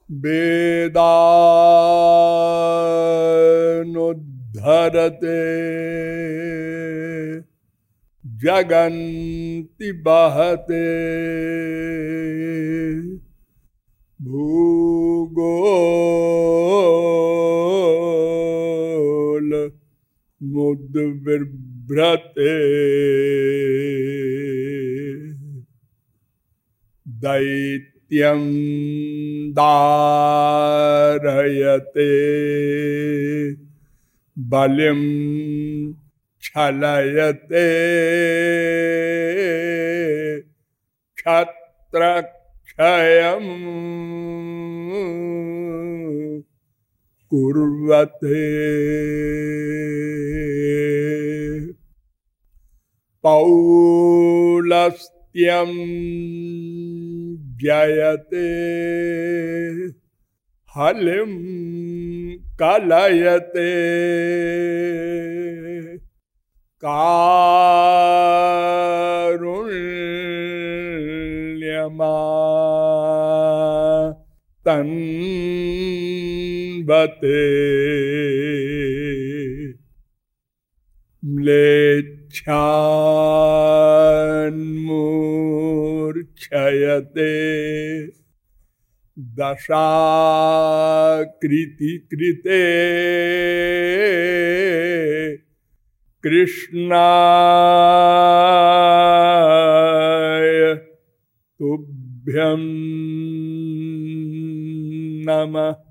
वेदानुद्धरते जगन्ति बहते भूगोल मुद्विभ्रते दैत्यं दारयते बलिं छलयते क्षत्रक्षयं कुर्वते पौलस्त्यं जयते हलिं कलयते कारुण्यमातन्वते म्लेच्छान्मूर्च्छयते दशाकृति कृते कृष्णाय तुभ्यं नमः।